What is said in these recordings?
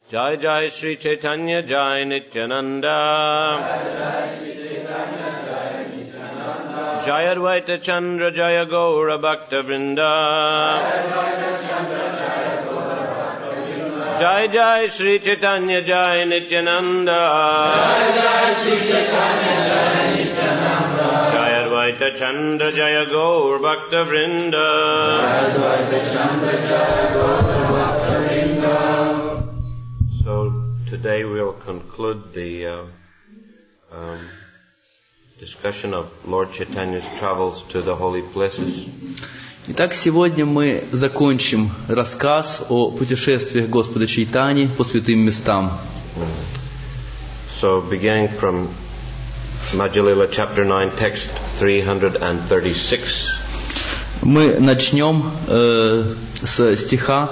Jai Jai Sri Chaitanya Jai Nityananda. Jai Advaita Chandra Jaya Gaura Bhakta Vrinda. Jai Jai Sri Chaitanya Jai Nityananda. Jai Advaita Chandra Jaya Gaura Bhakta Vrinda. So today we'll conclude the discussion of Lord Chaitanya's travels to the holy places. Итак, сегодня мы закончим рассказ о путешествиях Господа Чайтаньи по святым местам. So beginning from Madhya Lila chapter 9, text 336. Мы начнем с стиха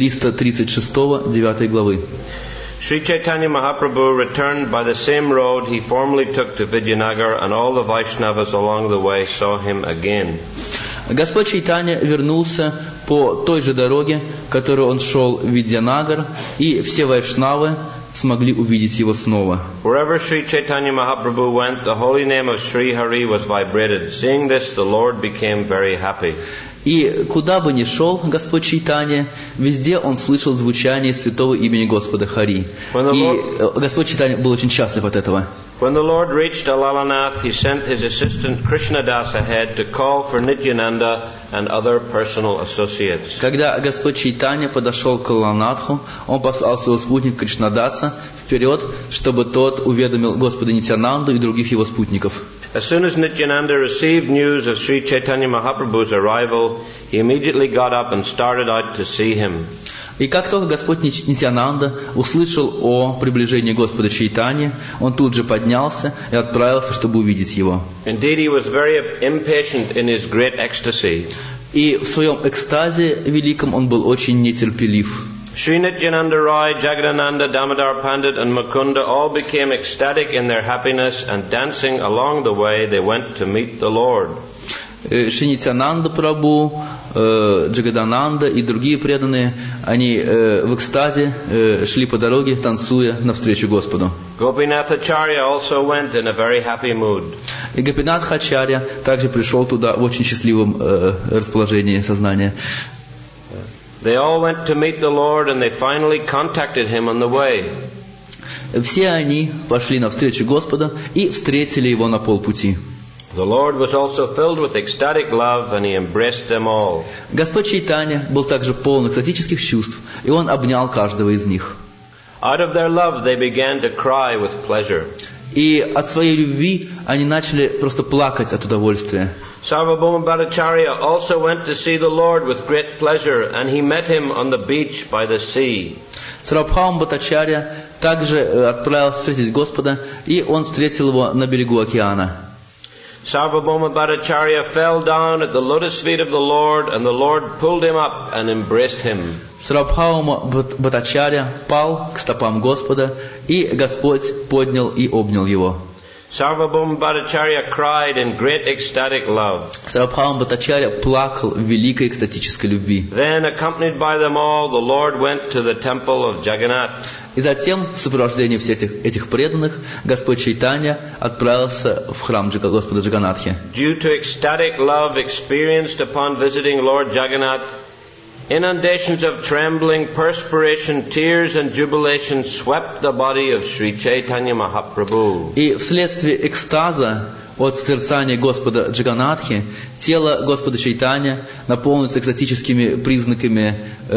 336, 9 главы. Sri Chaitanya Mahaprabhu returned by the same road he formerly took to Vidyanagar, and all the Vaishnavas along the way saw him again. Господь Чайтанья вернулся по той же дороге, которую он шел в Видьянагар, и все вайшнавы смогли увидеть его снова. Wherever Sri Chaitanya Mahaprabhu went, the holy name of Sri Hari was vibrated. Seeing this, the Lord became very happy. И куда бы ни шел Господь Чайтанья, везде он слышал звучание святого имени Господа Хари. И Господь Чайтанья был очень счастлив от этого. When the Lord reached Alalanath, he sent his assistant Krishnadas ahead to call for Nityananda and other personal associates. Когда Господь Чайтанья подошел к Алаланатху, он послал своего спутника Кришнадаса вперед, чтобы тот уведомил Господа Нитянанду и других его спутников. As soon as Nityananda received news of Sri Chaitanya Mahaprabhu's arrival, he immediately got up and started out to see him. И как только Господь Нитьянанда услышал о приближении Господа Чайтаньи, он тут же поднялся и отправился, чтобы увидеть его. Indeed, he was very impatient in his great ecstasy. И в своем экстазе великом он был очень нетерпелив. Sri Nityananda Rai, Jagadananda, Damodar Pandit and Mukunda all became ecstatic in their happiness, and dancing along the way they went to meet the Lord. Шри Нитьянанда Прабху, Джагадананда и другие преданные, они в экстазе шли по дороге, танцуя навстречу Господу. Gopinathacharya also went in a very happy mood. И Гопинатхачарья также пришел туда в очень счастливом расположении сознания. They all went to meet the Lord, and they finally contacted him on the way. Все они пошли навстречу Господа и встретили его на полпути. The Lord was also filled with ecstatic love, and he embraced them all. Господь Чайтанья был также полон экстатических чувств, и он обнял каждого из них. Out of their love they began to cry with pleasure. И от своей любви они начали просто плакать от удовольствия. Sarvabhauma Bhattacharya also went to see the Lord with great pleasure, and he met him on the beach by the sea. Сарвабхаума Бхаттачарья также отправился встретить Господа, и он встретил его на берегу океана. Sarvabhauma Bhattacharya fell down at the lotus feet of the Lord, and the Lord pulled him up and embraced him. Сарвабхаума Бхаттачарья пал к стопам Господа, и Господь поднял и обнял его. Sarvabhauma Bhattacharya cried in great ecstatic love. Сарвабхаума Бхаттачарья плакал в великой экстатической любви. Then, accompanied by them all, the Lord went to the temple of Jagannath. И затем, в сопровождении всех этих преданных, Господь Чайтанья отправился в храм Господа Джаганатхи. Due to ecstatic love experienced upon visiting Lord Jagannath, inundations of trembling, perspiration, tears and jubilation swept the body of Sri Chaitanya Mahaprabhu. И вследствие экстаза от созерцания Господа Джаганатхи тело Господа Чайтанья наполнится экстатическими признаками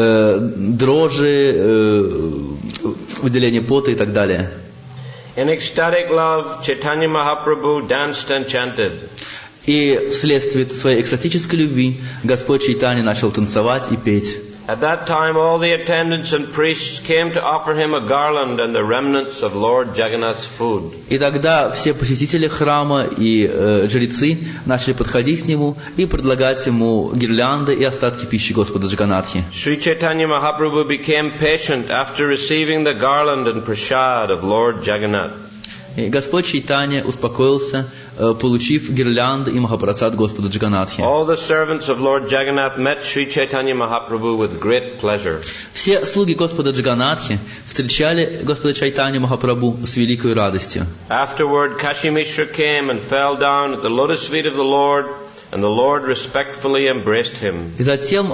дрожи, выделения пота и так далее. In ecstatic love, Chaitanya Mahaprabhu danced and chanted. И вследствие своей экстатической любви Господь Чайтанья начал танцевать и петь. At that time, all the attendants and priests came to offer him a garland and the remnants of Lord Jagannath's food. И тогда все посетители храма и жрецы начали подходить к нему и предлагать ему гирлянды и остатки пищи Господа Джаганатхи. Sri Chaitanya Mahaprabhu became patient after receiving the garland and prasad of Lord Jagannath. И Господь Чайтанья успокоился, получив гирлянды и Махапрасад Господа Джаганатхи. All the servants of Lord Jagannath met Sri Chaitanya Mahaprabhu with great pleasure. Все слуги Господа Джаганатхи встречали Господа Чайтанью Махапрабху с великой радостью. Afterward, Kashi Mishra came and fell down at the lotus feet of the Lord, and the Lord respectfully embraced him. И затем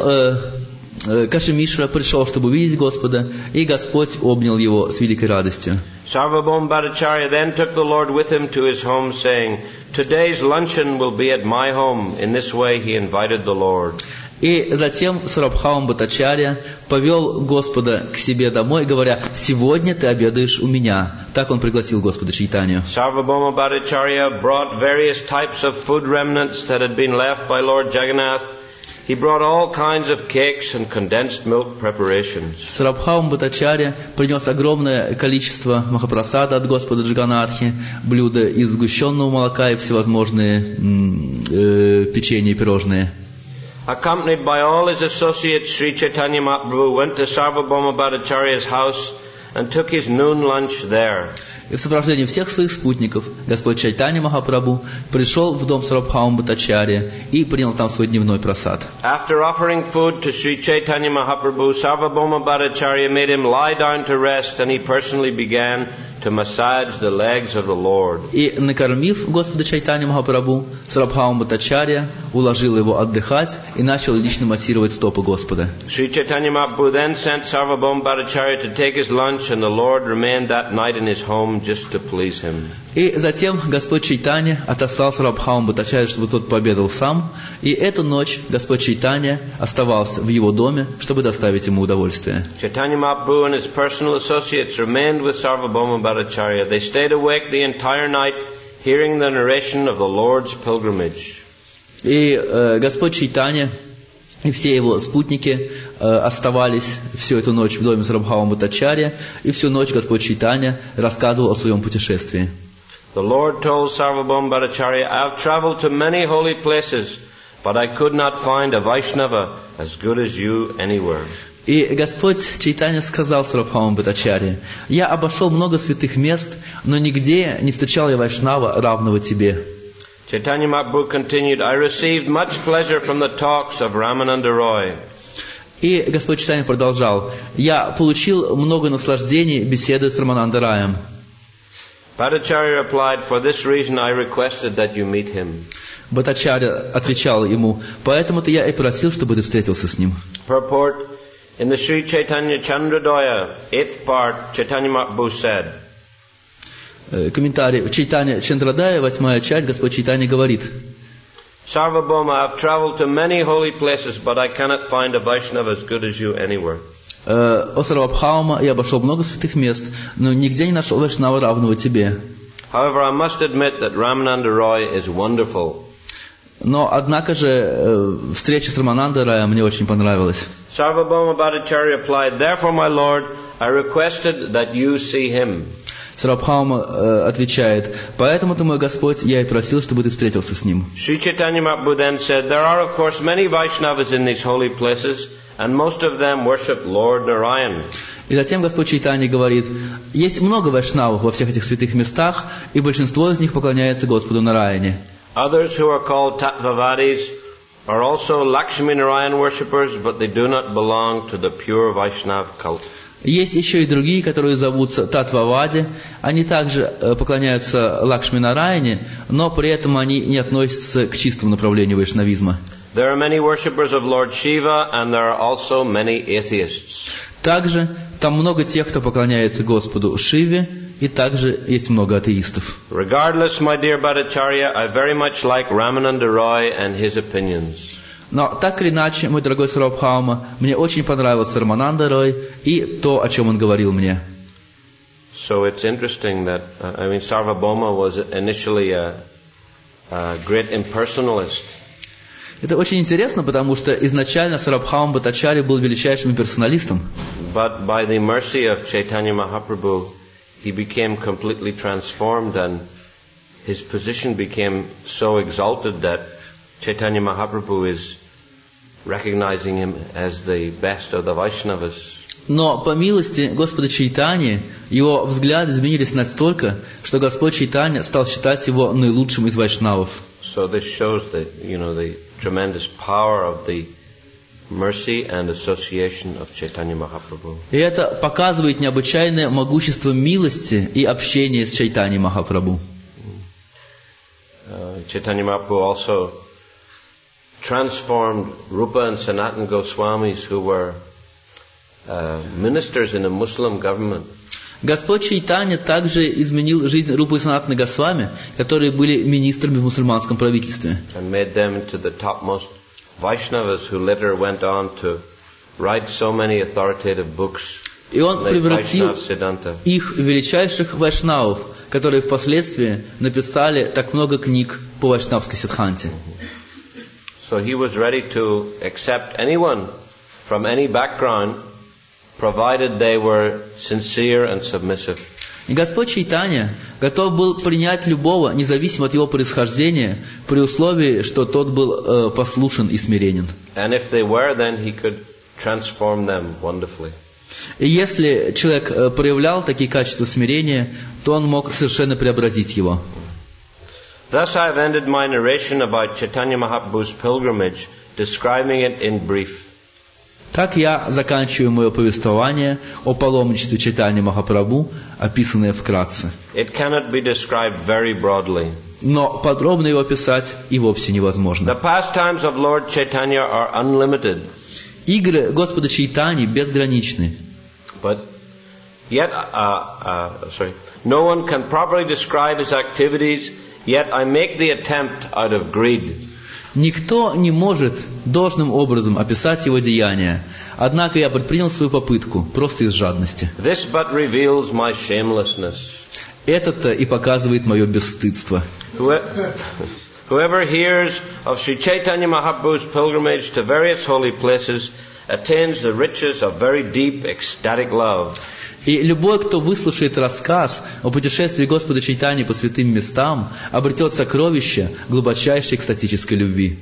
Каши Мишра пришел, чтобы увидеть Господа, и Господь обнял его с великой радостью. Sarvabhauma Bhattacharya then took the Lord with him to his home, saying, "Today's luncheon will be at my home." In this way he invited the Lord. И затем Сарабхаум Бхаттачарья повел Господа к себе домой, говоря: «Сегодня ты обедаешь у меня». Так он пригласил Господа Чайтанью. Sarvabhauma Bhattacharya brought various types of food remnants that had been left by Lord Jagannath. He brought all kinds of cakes and condensed milk preparations. Сарабхаум Бхаттачарья принес огромное количество махапрасада от Господа Джаганатхи, блюда из сгущенного молока и всевозможные печенья и пирожные. Accompanied by all his associates, Sri Chaitanya Mahaprabhu went to Sarvabhauma Bhattacharya's house and took his noon lunch there. И в сопровождении всех своих спутников Господь Чайтанья Махапрабху пришел в дом Сарабхаум Бхаттачарьи и принял там свой дневной прасад. After offering food to Sri Chaitanya Mahaprabhu, Sarvabhauma Bhattacharya made him lie down to rest, and he personally began to massage the legs of the Lord. И, накормив Господа Чайтанью Махапрабху, Сарабхаум Бхаттачарья уложил его отдыхать и начал лично массировать стопы Господа. Sri Chaitanya Mahaprabhu then sent Sarvabhauma Bhattacharya to take his lunch, and the Lord remained that night in his home just to please him. И затем Господь Чайтанья отослал Сарабхаум Бхаттачарья, чтобы тот пообедал сам, и эту ночь Господь Чайтанья оставался в его доме, чтобы доставить ему удовольствие. Chaitanya Mahaprabhu and his personal associates remained with Sarvabhauma Bhattacharya. They stayed awake the entire night, hearing the narration of the Lord's pilgrimage. И Господь Чайтанья и все его спутники оставались всю эту ночь в доме Сарабхаума Бхаттачарья, и всю ночь Господь Чайтанья рассказывал о своем путешествии. The Lord told Sarvabhauma Bhattacharya, "I have traveled to many holy places, but I could not find a Vaishnava as good as you anywhere." И Господь Чайтанья сказал Сарабхауму Бхаттачарье: «Я обошел много святых мест, но нигде не встречал я Вайшнава, равного тебе». Chaitanya Mahaprabhu continued, "I received much pleasure from the talks of Ramananda Roy." И Господь Чайтанья продолжал: «Я получил много наслаждений, беседуя с Раманандараем». Bhattacharya replied, "For this reason I requested that you meet him." Бхаттачарья отвечал ему: «Поэтому-то я и просил, чтобы ты встретился с ним». Purport: In the Sri Chaitanya Chandrodaya, 8th part, Chaitanya Mahaprabhu said, Комментарий. В Чайтанья Чандрадая, 8-я часть, Господь Чайтанья говорит: Sarvabhauma, I have traveled to many holy places, but I cannot find a Vaishnava as good as you anywhere. «О Сарвабхаума, я обошел много святых мест, но нигде не нашел Вайшнава, равного тебе». However, I must admit that Ramananda Roy is wonderful. Но, однако же, встреча с Рамананда Раем мне очень понравилась. Sarvabhauma Bhattacharya replied, "Therefore, my Lord, I requested that you see him." Сарабхаума отвечает: «Поэтому-то, мой Господь, я и просил, чтобы ты встретился с ним». Sri Chaitanya Mahaprabhu then said, "There are, of course, many Vaishnavas in these holy places, and most of them worship Lord Narayan." И затем Господь Чайтанья говорит: «Есть много вайшнавов во всех этих святых местах, и большинство из них поклоняется Господу Нараяне. Others who are called Tattvavadis are also Lakshmi Narayan worshippers, but they do not belong to the pure Vaishnav cult." Есть еще и другие, которые зовутся Татвавади. Они также поклоняются Лакшми Нараяне, но при этом они не относятся к чистому направлению вайшнавизма. There are many worshippers of Lord Shiva, and there are also many atheists. Также там много тех, кто поклоняется Господу Шиве, и также есть много атеистов. Regardless, my dear Bhattacharya, I very much like Ramananda Roy and his opinions. Но так или иначе, мой дорогой Сарвабхаума, мне очень понравился Рамананда Рой и то, о чем он говорил мне. So it's interesting that, Sarvabhauma was initially a great impersonalist. Это очень интересно, потому что изначально Сарабхаум Бхаттачарья был величайшим персоналистом. But by the mercy of Chaitanya Mahaprabhu, he became completely transformed, and his position became so exalted that Chaitanya Mahaprabhu is recognizing him as the best of the Vaishnavas. Но по милости Господа Чайтаньи его взгляды изменились настолько, что Господь Чайтанья стал считать его наилучшим из вайшнавов. So this shows the tremendous power of the mercy and association of Chaitanya Mahaprabhu. И это показывает необычайное могущество милости и общения с Чайтаньей Махапрабху. Chaitanya Mahaprabhu also transformed Rupa and Sanatana Goswamis, who were ministers in a Muslim government. Господь Чайтанья также изменил жизнь Рупы и Санатаны Госвами, которые были министрами в мусульманском правительстве. And made them into the topmost Vaishnavas, who later went on to write so many authoritative books. И он превратил их в величайших вайшнавов, которые впоследствии написали так много книг по вайшнавской сиддханте. So he was ready to accept anyone from any background, provided they were sincere and submissive. И Господь Чайтанья готов был принять любого, независимо от его происхождения, при условии, что тот был послушен и смиренен. And if they were, then he could transform them wonderfully. И если человек проявлял такие качества смирения, то он мог совершенно преобразить его. Thus I have ended my narration about Chaitanya Mahaprabhu's pilgrimage, describing it in brief. Так я заканчиваю мое повествование о паломничестве Чайтаньи Махапрабху, описанное вкратце. It cannot be described very broadly. Но подробно его описать и вовсе невозможно. The pastimes of Lord Chaitanya are unlimited. Игры Господа Чайтаньи безграничны. But yet, no one can properly describe his activities, yet I make the attempt out of greed. Никто не может должным образом описать его деяния, однако я предпринял свою попытку, просто из жадности. This but reveals my shamelessness. Это-то и показывает мое бесстыдство. Whoever hears of Sri Chaitanya Mahaprabhu's pilgrimage to various holy places attains the riches of very deep ecstatic love. И любой, кто выслушает рассказ о путешествии Господа Чайтаньи по святым местам, обретет сокровище глубочайшей экстатической любви.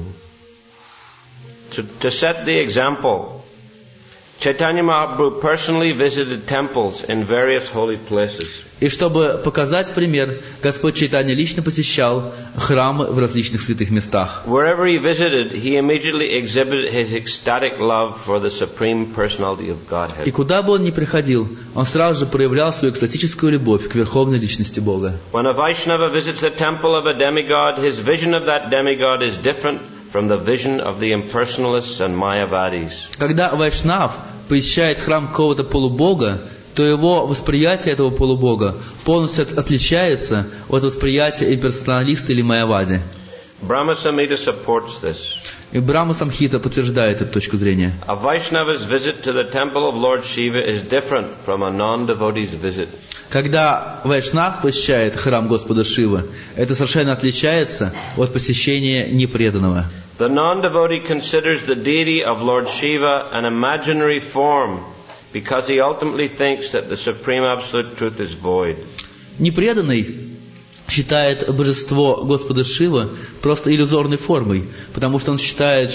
To set the example, Chaitanya Mahaprabhu personally visited temples in various holy places. И чтобы показать пример, Господь Чайтанья лично посещал храмы в различных святых местах. Wherever he visited, he immediately exhibited his ecstatic love for the supreme personality of Godhead. И куда бы он ни приходил, он сразу же проявлял свою экстатическую любовь к верховной личности Бога. When a Vaishnava visits the temple of a demigod, his vision of that demigod is different from the vision of the impersonalists and Mayavadis. Когда вайшнав посещает храм какого-то полубога, то его восприятие этого полубога полностью отличается от восприятия имперсоналиста или майявади. Brahma Samhita supports this. И Брахма Самхита подтверждает эту точку зрения. A Vaishnava's visit to the temple of Lord Shiva is different from a non-devotee's visit. Когда вайшнав посещает храм Господа Шивы, это совершенно отличается от посещения непреданного. The non-devotee considers the deity of Lord Shiva an imaginary form, because he ultimately thinks that the supreme absolute truth is void. Непреданный считает божество Господа Шивы просто иллюзорной формой, потому что он считает,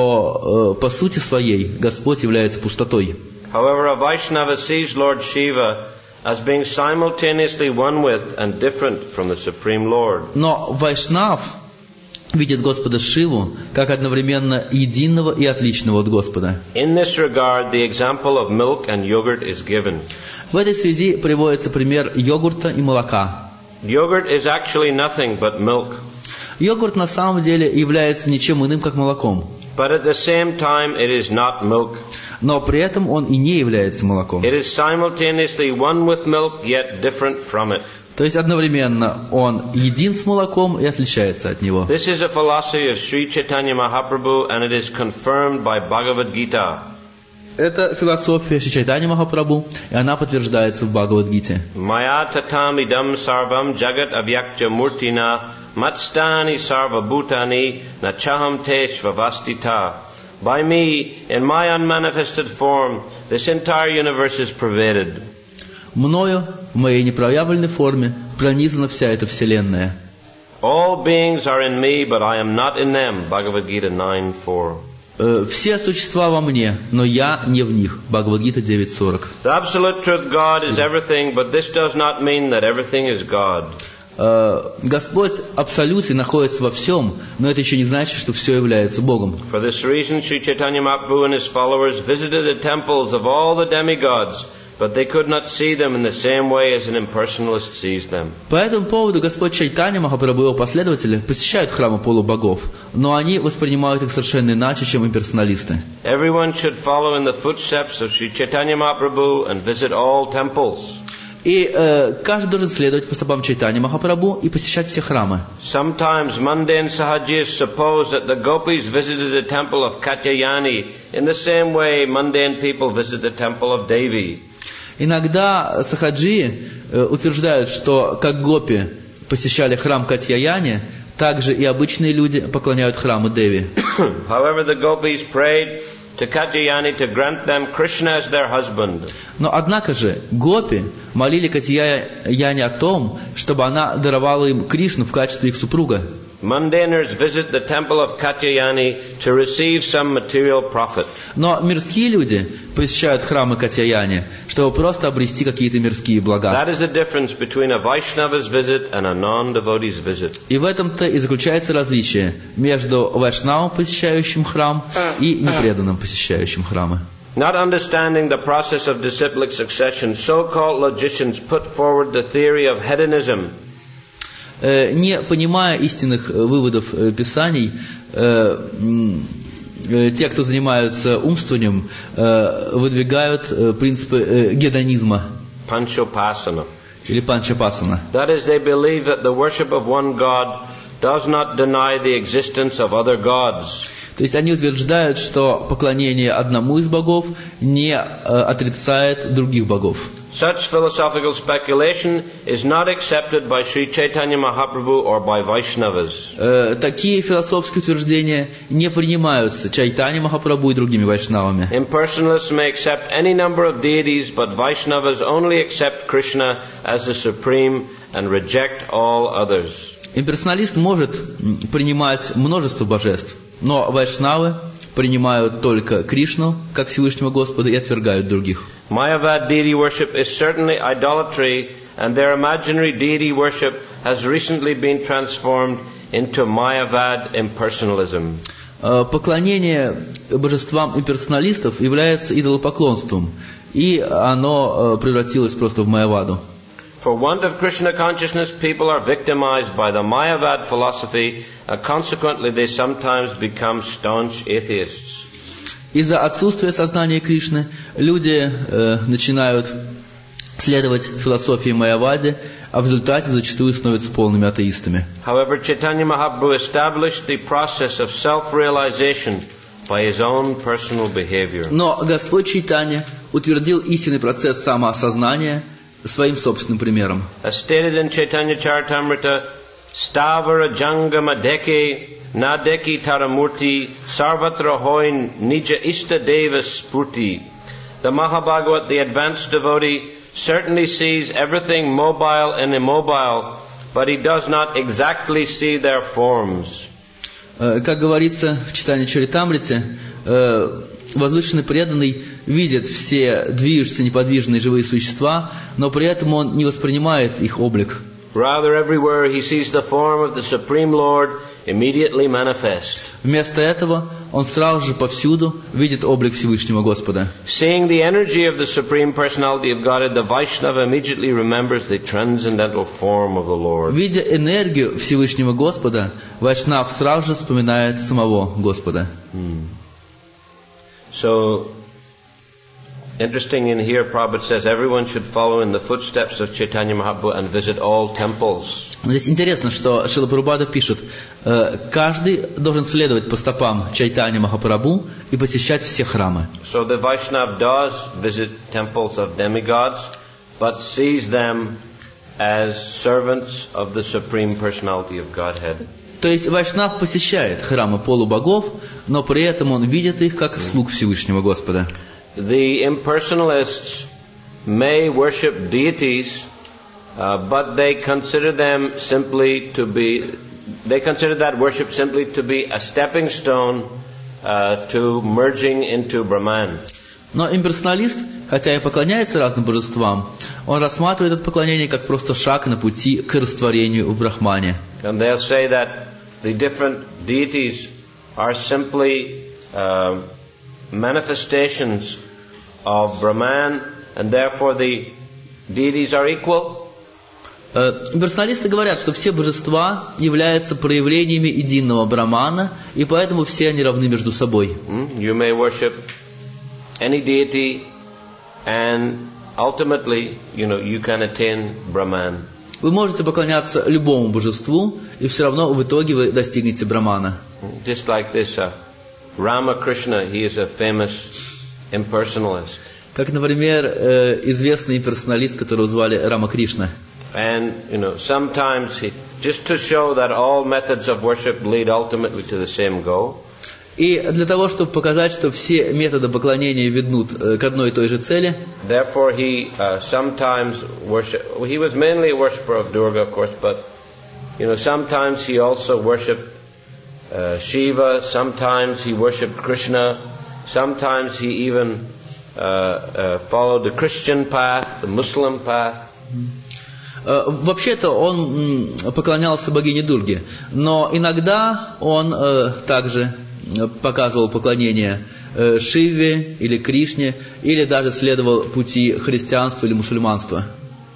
что по сути своей Господь является пустотой. However, a Vaishnava sees Lord Shiva as being simultaneously one with and different from the Supreme Lord. Но вайшнав видит Господа Шиву как одновременно единого и отличного от Господа. In this regard, the example of milk and yogurt is given. В этой связи приводится пример йогурта и молока. Yogurt is actually nothing but milk. Йогурт на самом деле является ничем иным, как молоком. But at the same time, it is not milk. Но при этом он и не является молоком. It is simultaneously one with milk, yet different from it. То есть одновременно он един с молоком и отличается от него. This is a philosophy of Sri Chaitanya Mahaprabhu, and it is confirmed by Bhagavad Gita. Это философия Шри Чайтаньи Махапрабху, и она подтверждается в Бхагавад-гите. Maya tatam idam sarvam jagat avyaktya murtina matstani sarva bhutani nachaham te svavastita. By me, in my unmanifested form, this entire universe is pervaded. Мною, в моей непроявленной форме, пронизана вся эта вселенная. All beings are in me, but I am not in them. Bhagavad Gita 9:4. Все существа во мне, но я не в них. Бхагавад-гита 9.40. The absolute truth God is everything, but this does not mean that everything is God. Господь в абсолюте находится во всем, но это еще не значит, что все является Богом. For this reason, Sri Chaitanya Mahaprabhu and his followers visited the temples of all the demigods, but they could not see them in the same way as an impersonalist sees them. По этому поводу Господь Чайтанья Махапрабху и его последователи посещают храмы полубогов, но они воспринимают их совершенно иначе, чем имперсоналисты. Everyone should follow in the footsteps of Sri Chaitanya Mahaprabhu and visit all temples. И каждый должен следовать по стопам Чайтаньи Махапрабху и посещать все храмы. Sometimes mundane sahajis suppose that the gopis visited the temple of Katyayani in the same way mundane people visit the temple of Devi. Иногда сахаджи утверждают, что как гопи посещали храм Катьяяни, так же и обычные люди поклоняют храму Деви. However, the gopis prayed to Katyayani to grant them Krishna as their husband. Но однако же гопи молили Катьяяни о том, чтобы она даровала им Кришну в качестве их супруга. Mundaners visit the temple of Katyayani to receive some material profit. Но мирские люди посещают храмы Катьяяни, чтобы просто обрести какие-то мирские блага. That is the difference between a Vaishnava's visit and a non-devotee's visit. И в этом-то и заключается различие между вайшнавом, посещающим храм, и непреданным, посещающим храмы. Not understanding the process of disciplic succession, so-called logicians put forward the theory of hedonism. Не понимая истинных выводов Писаний, те, кто занимаются умствованием, выдвигают принципы гедонизма Panchopasana. или панчапасана. That is, they believe that the worship of one God does not deny the existence of other gods. То есть они утверждают, что поклонение одному из богов не отрицает других богов. Such philosophical speculation is not accepted by Sri Chaitanya Mahaprabhu or by Vaishnavas. Такие философские утверждения не принимаются Чайтаньей Махапрабху и другими вайшнавами. Impersonalists may accept any number of deities, but Vaishnavas only accept Krishna as the supreme and reject all others. Имперсоналист может принимать множество божеств, но вайшнавы принимают только Кришну, как Всевышнего Господа, и отвергают других. Mayavad deity worship is certainly idolatry, and their imaginary deity worship has recently been transformed into Mayavad impersonalism. Поклонение божествам имперсоналистов является идолопоклонством, и оно превратилось просто в Майяваду. For want of Krishna consciousness, people are victimized by the Mayavad philosophy, and consequently they sometimes become staunch atheists. Из-за отсутствия сознания Кришны люди начинают следовать философии Майявади, а в результате зачастую становятся полными атеистами. However, Chaitanya Mahaprabhu established the process of self-realization by his own personal behavior. Но Господь Чайтанья утвердил истинный процесс самоосознания своим собственным примером. As stated in Chaitanya Charitamrita, Stavara Jangama Deke Nadeki Taramurti Sarvatra Hoin Nija Istadeva Spurti. The Mahabhagavat, the advanced devotee, certainly sees everything mobile and immobile, but he does not exactly see their forms. Как говорится в Читании Чаритамрите, возвышенный преданный видит все движущиеся неподвижные живые существа, но при этом он не воспринимает их облик. Rather, everywhere he sees the form of the Supreme Lord immediately manifest. Вместо этого он сразу же повсюду видит облик Всевышнего Господа. Seeing the energy of the Supreme Personality of Godhead, the Vaishnava immediately remembers the transcendental form of the Lord. Видя энергию Всевышнего Господа, вайшнав сразу же вспоминает самого Господа. So, interesting in here, Prabhupada says everyone should follow in the footsteps of Chaitanya Mahaprabhu and visit all temples. Здесь интересно, что Шрила Прабхупада пишет, каждый должен следовать по стопам Чайтаньи Махапрабху и посещать все храмы. So the Vaishnava does visit temples of demigods, but sees them as servants of the Supreme Personality of Godhead. То есть вайшнав посещает храмы полубогов, но при этом он видит их как слуг Всевышнего Господа. The impersonalists may worship deities, but they consider them simply to be, they consider that worship simply to be a stepping stone to merging into Brahman. Но имперсоналист, хотя и поклоняется разным божествам, он рассматривает это поклонение как просто шаг на пути к растворению в Брахмане. And they'll say that the different deities are simply manifestations of Brahman, and therefore the deities are equal. Имперсоналисты говорят, что все божества являются проявлениями единого Брахмана, и поэтому все они равны между собой. You may worship any deity, and ultimately, you can attain Brahman. Вы можете поклоняться любому божеству, и все равно в итоге вы достигнете Брахмана. Just like this, Ramakrishna, he is a famous impersonalist. Как, например, известный имперсоналист, которого звали Рама Кришна. And, sometimes just to show that all methods of worship lead ultimately to the same goal. И для того, чтобы показать, что все методы поклонения ведут к одной и той же цели. Therefore, he sometimes worshiped. He was mainly a worshipper of Durga, of course, but sometimes he also worshipped Shiva. Sometimes he worshipped Krishna. Sometimes he even followed the Christian path, the Muslim path. Вообще-то он поклонялся богине Дурге, но иногда он также показывал поклонение Шиве или Кришне, или даже следовал пути христианства или мусульманства.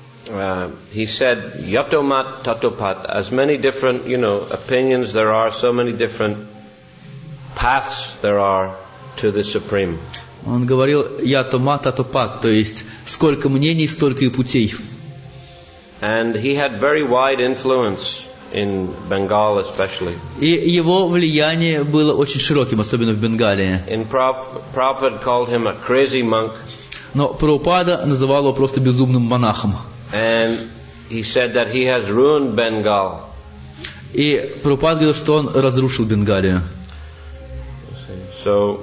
He said, Yatomat Tatopat, as many different, opinions there are, so many different paths there are to the Supreme. Он говорил Ятома Татопат, то есть сколько мнений, столько и путей. And he had very wide influence in Bengal especially. И его влияние было очень широким, особенно в Бенгалии. Prabhupada called him a crazy monk. Но Прабхупада называл его просто безумным монахом. And he said that he has ruined Bengal. И Прабхупада говорил, что он разрушил Бенгалию. So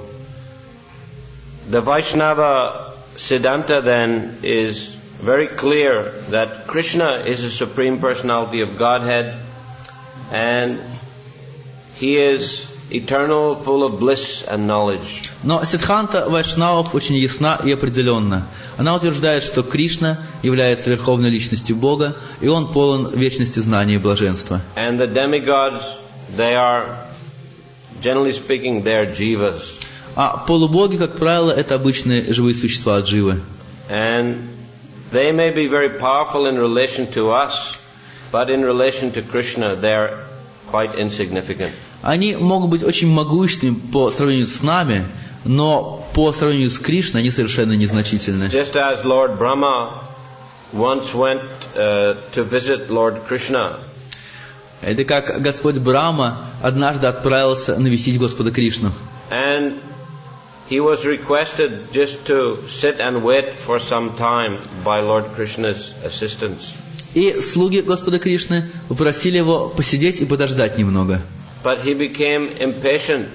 the Vaishnava Siddhanta then is very clear that Krishna is the Supreme Personality of Godhead, and He is eternal, full of bliss and knowledge. Но Сиддханта Вайшнавов очень ясна и определенна. Она утверждает, что Кришна является верховной личностью Бога, и Он полон вечности знания и блаженства. And the demigods, they are, generally speaking, they are jivas. А полубоги, как правило, это обычные живые существа от Дживы. And they may be very powerful in relation to us, but in relation to Krishna, they are quite insignificant. Они могут быть очень могущественными по сравнению с нами, но по сравнению с Кришной они совершенно незначительны. Just as Lord Brahma once went to visit Lord Krishna. Это как Господь Брахма однажды отправился навестить Господа Кришну. And he was requested just to sit and wait for some time by Lord Krishna's assistance. И слуги Господа Кришны попросили его посидеть и подождать немного. But he became impatient.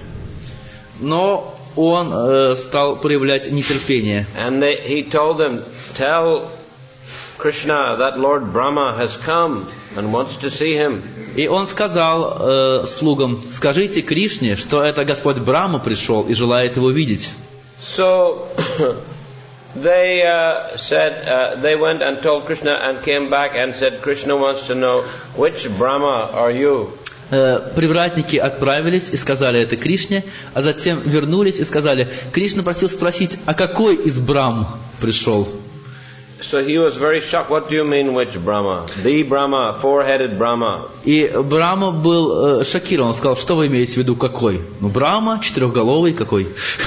Но он стал проявлять нетерпение. And he told them, tell Krishna that Lord Brahma has come and wants to see him. И он сказал слугам, скажите Кришне, что это Господь Брахма пришел и желает его видеть. So they said, they went and told Krishna and came back and said, Krishna wants to know, which Brahma are you? Привратники отправились и сказали это Кришне, а затем вернулись и сказали, Кришна просил спросить, а какой из Брахм пришел? So he was very shocked. What do you mean, which Brahma? The Brahma, four-headed Brahma. И Брахма был шокирован. Он сказал, что вы имеете в виду, какой? Ну, Брахма, четырехголовый, какой?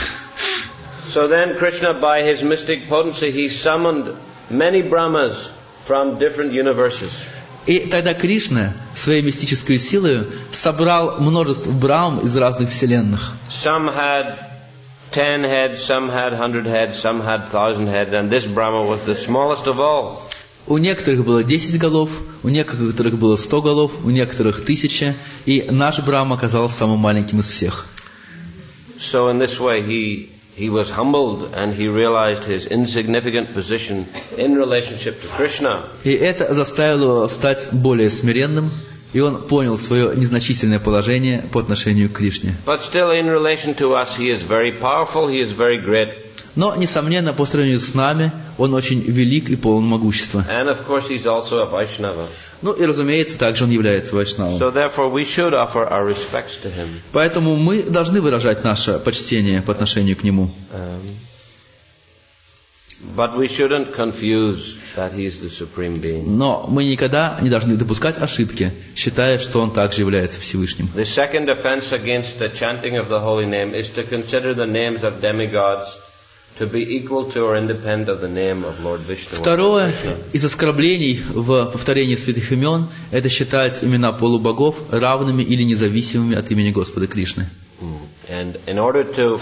So then Krishna, by his mystic potency, he summoned many Brahmas from different universes. И тогда Кришна своей мистической силой собрал множество Брахм из разных вселенных. Some had 10 heads, some had 100 heads, some had 1,000 heads, and this Brahma was the smallest of all. У некоторых было 10 голов, у некоторых было 100 голов, у некоторых 1000, и наш Брахма оказался самым маленьким из всех. So in this way he was humbled and he realized his insignificant position in relationship to Krishna. И это заставило его стать более смиренным И он понял свое незначительное положение по отношению к Кришне. But still, in relation to us, he is very powerful, he is very great. Но, несомненно, по сравнению с нами, он очень велик и полон могущества. And of course, he's also a Vaishnava. Ну и, разумеется, также он является вайшнавом. So therefore, we should offer our respects to him. Поэтому мы должны выражать наше почтение по отношению к нему. But we shouldn't confuse that he is the supreme being. Но мы никогда не должны допускать ошибки, считая, что он также является Всевышним. The second offense against the chanting of the holy name is to consider the names of demigods to be equal to or independent of the name of Lord Vishnu. Второе из оскорблений в повторении святых имен – это считать имена полубогов равными или независимыми от имени Господа Кришны. And in order to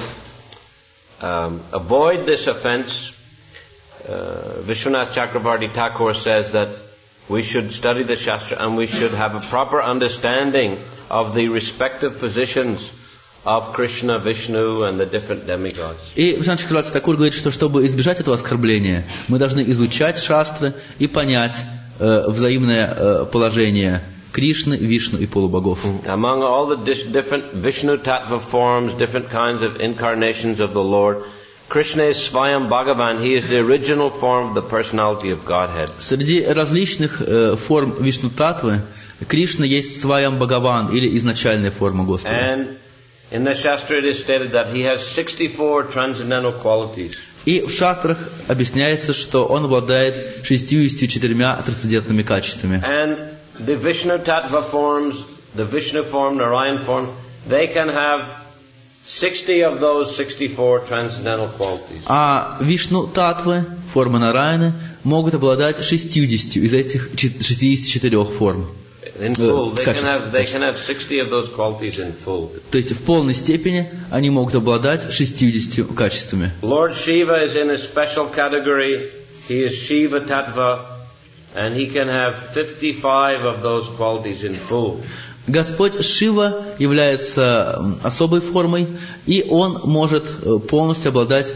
avoid this offense, Vishwanath Chakravarti Thakur says that we should study the Shastra and we should have a proper understanding of the respective positions of Krishna, Vishnu and the different demigods. И Вишванат Чакраварти Такур говорит, что чтобы избежать этого оскорбления, мы должны изучать шастры и понять взаимное положение Кришны, Вишну и полубогов. Among all the different Vishnu Tattva forms, different kinds of incarnations of the Lord, Krishna is Swayam Bhagavan. He is the original form of the personality of Godhead. Среди различных форм Вишну-татвы Кришна есть Сваям Бхагаван или изначальная форма Господа. And in the Shastra it is stated that he has 64 transcendental qualities. И в шастрах объясняется, что он обладает 64 трансцендентными качествами. And the Vishnu Tattva forms, the Vishnu form, Narayan form, they can have 60 of those 64 transcendental qualities. А Вишну-татвы, форма Нараяны, могут обладать 60 из этих 64 форм. In full, they can have 60 of those qualities in full. То есть в полной степени они могут обладать 60 качествами. Lord Shiva is in a special category. He is Shiva Tattva, and he can have 55 of those qualities in full. Господь Шива является особой формой, и он может полностью обладать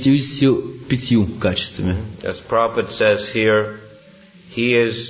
55 качествами. As Prabhupada says here, he is,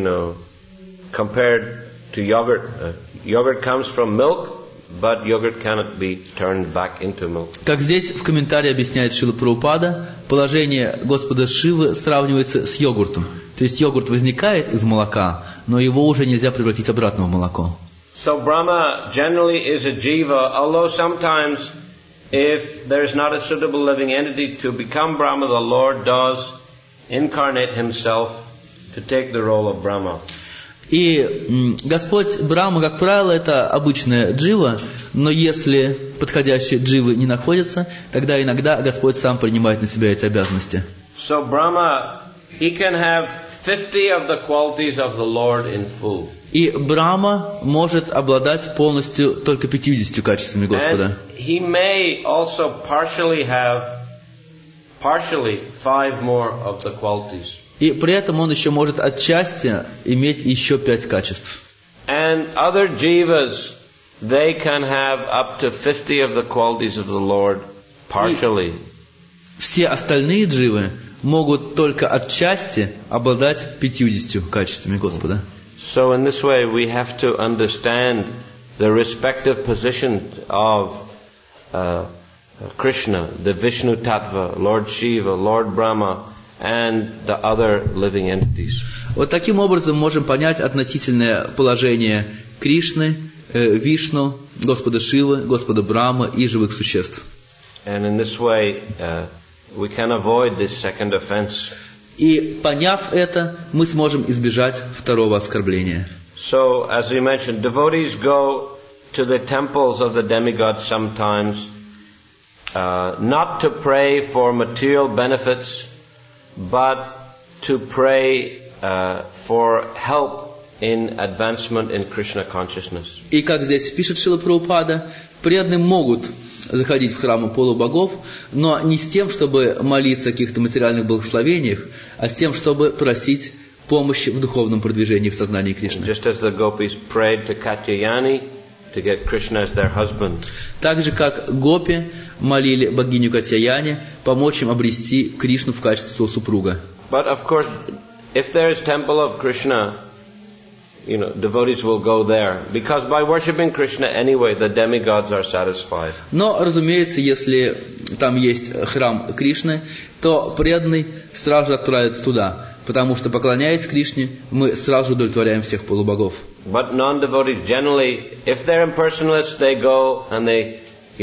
compared to yogurt. Yogurt comes from milk, but yogurt cannot be turned back into milk. Как здесь в комментарии объясняет Шрила Прабхупада, положение Господа Шивы сравнивается с йогуртом. То есть йогурт возникает из молока, но его уже нельзя превратить обратно в молоко. So Brahma generally is a jiva, although sometimes if there is not a suitable living entity to become Brahma, the Lord does incarnate himself to take the role of Brahma. И Господь Брахма, как правило, это обычная джива, но если подходящие дживы не находятся, тогда иногда Господь сам принимает на себя эти обязанности. So Brahma, he can have 50 of the qualities of the Lord in full. И Брахма может обладать полностью только 50 качествами Господа. And he may also partially have 5 more of the qualities. И при этом он еще может отчасти иметь еще 5 качеств. And other jivas, they can have up to 50 of the qualities of the Lord partially. Все остальные дживы могут только отчасти обладать 50 качествами Господа. So in this way we have to understand the respective position of Krishna, the Vishnu Tattva, Lord Shiva, Lord Brahma, and the other living entities. Вот таким образом можем понять относительное положение Кришны, Вишну, Господа Шивы, Господа Брахмы и живых существ. And in this way we can avoid this second offense. И поняв это, мы сможем избежать второго оскорбления. So, as we mentioned, devotees go to the temples of the demigods sometimes, not to pray for material benefits, but to pray for help in advancement in Krishna consciousness. И как здесь пишет Шрила Прабхупада, преданные могут заходить в храмы полубогов, но не с тем, чтобы молиться о каких-то материальных благословениях, а с тем, чтобы просить помощи в духовном продвижении в сознании Кришны. Just as the gopis prayed to Katyayani to get Krishna as their husband. Так же, как гопи молили богиню Катьяяне помочь им обрести Кришну в качестве своего супруга. But of course, if there is temple of Krishna devotees will go there. Because by worshipping Krishna anyway, the demigods are satisfied. Но, разумеется, если там есть храм Кришны, то преданный сразу же отправится туда. Потому что, поклоняясь Кришне, мы сразу же удовлетворяем всех полубогов. But non-devotees generally, if they're impersonalists, they go and they,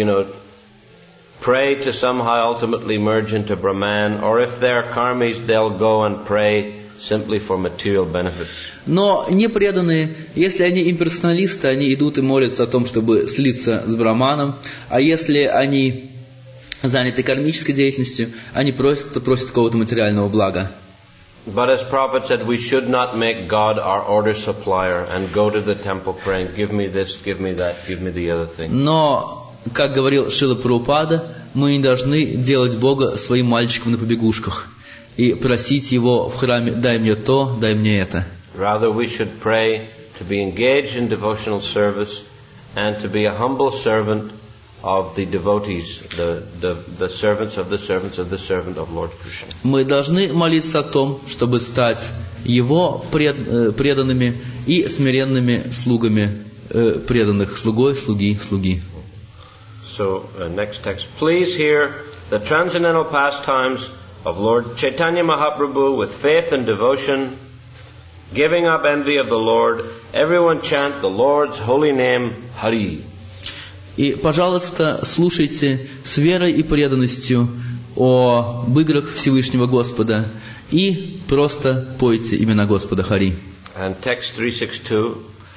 pray to somehow ultimately merge into Brahman. Or if they're karmis, they'll go and pray simply for material benefits. Но непреданные, если они имперсоналисты, они идут и молятся о том, чтобы слиться с Брахманом. А если они заняты кармической деятельностью, они просят какого-то материального блага. But as Prabhupada said, we should not make God our order supplier and go to the temple praying, give me this, give me that, give me the other thing. Но, как говорил Шрила Прабхупада, мы не должны делать Бога своим мальчиком на побегушках и просить Его в храме: дай мне то, дай мне это. Rather, we should pray to be engaged in devotional service and to be a humble servant of the devotees, the servants of the servants of the servant of Lord Krishna. Мы должны молиться о том, чтобы стать Его преданными и смиренными слугами преданных, слугой, слуги. So, next text. Please hear the transcendental pastimes of Lord Chaitanya Mahaprabhu with faith and devotion, giving up envy of the Lord. Everyone chant the Lord's holy name, Hari. И, пожалуйста, слушайте с верой и преданностью об играх Всевышнего Господа и просто пойте имена Господа Хари. And text 362.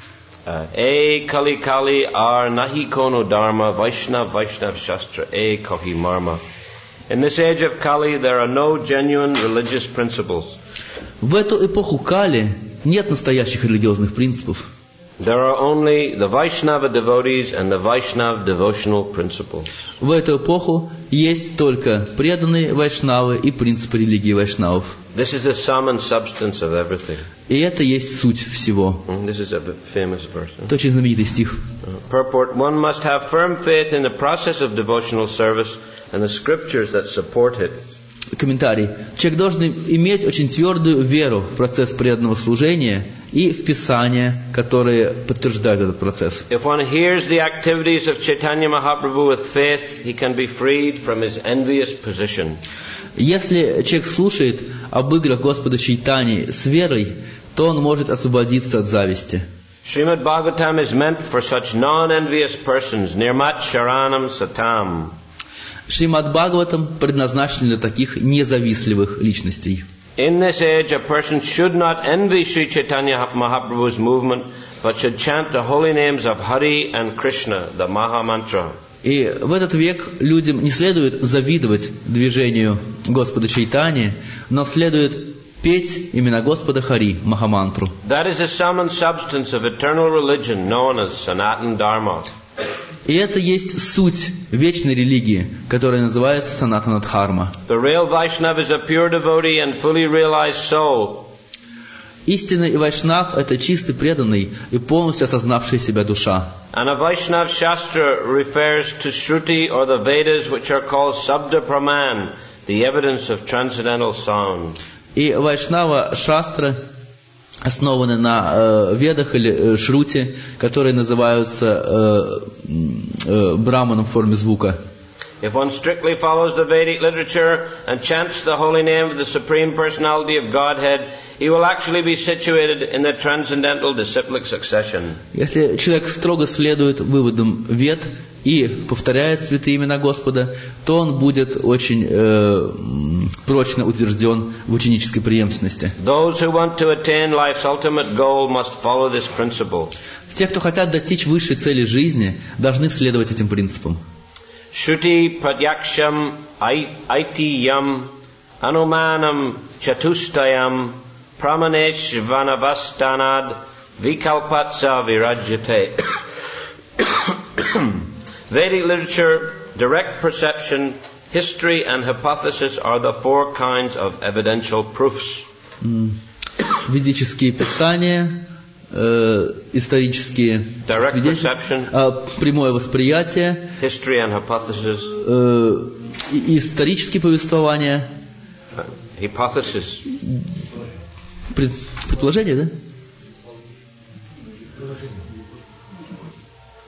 E Kali Kali ar nahi kono dharma Vaishnav Shastra e kohi marma. In this age of Kali there are no genuine religious principles. В эту эпоху Кали нет настоящих религиозных принципов. There are only the Vaishnava devotees and the Vaishnava devotional principles. В эту эпоху есть только преданные вайшнавы и принципы религии вайшнавов. This is the sum and substance of everything. И это есть суть всего. This is a famous verse. Это очень знаменитый стих. Purport: One must have firm faith in the process of devotional service and the scriptures that support it. Комментарий. Человек должен иметь очень твердую веру в процесс преданного служения и в Писания, которые подтверждают этот процесс. If one hears the activities of Chaitanya Mahaprabhu with faith, he can be freed from his envious position. Если человек слушает об играх Господа Чайтаньи с верой, то он может освободиться от зависти. Srimad Bhagavatam is meant for such non-envious persons, nirmat sharanam satam. Шримад Бхагаватам предназначен для таких независливых личностей. In this age, a person should not envy Sri Chaitanya Mahaprabhu's movement, but should chant the holy names of Hari and Krishna, the Maha Mantra. И в этот век людям не следует завидовать движению Господа Чайтаньи, но следует петь имена Господа Хари, Махамантру. That is the sum and substance of eternal religion known as Sanatana Dharma. И это есть суть вечной религии, которая называется Санатана Дхарма. The real Vaishnava is a pure devotee and fully realized soul. Истинный Вайшнав – это чистый преданный и полностью осознавший себя душа. And a Vaishnav Shastra refers to Shruti or the Vedas, which are called Sabda Praman, the evidence of transcendental sound. И Вайшнава Шастра основаны на ведах или шрути, которые называются браманом в форме звука. If one strictly follows the Vedic literature and chants the holy name of the Supreme Personality of Godhead, he will actually be situated in the transcendental disciplic succession. Если человек строго следует выводам вед и повторяет святые имена Господа, то он будет очень прочно утвержден в ученической преемственности. Those who want to attain life's ultimate goal must follow this principle. Те, кто хотят достичь высшей цели жизни, должны следовать этим принципам. Shruti pradyaksham aitiyam anumanam chatustayam pramanesh vanavastanad vikalpatsa virajyate. Vedic literature, direct perception, history and hypothesis are the four kinds of evidential proofs. Ведические писания, исторические свидетельства, прямое восприятие, history and hypothesis, исторические повествования, hypothesis, предположение, да?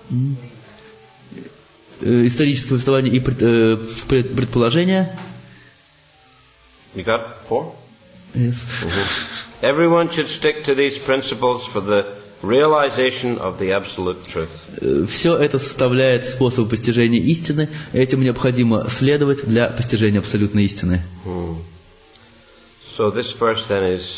Историческое повествование и предположение. You got 4? Yes. Everyone should stick to these principles for the realization of the absolute truth. Все это составляет способ постижения истины, и этим необходимо следовать для постижения абсолютной истины. So this verse then is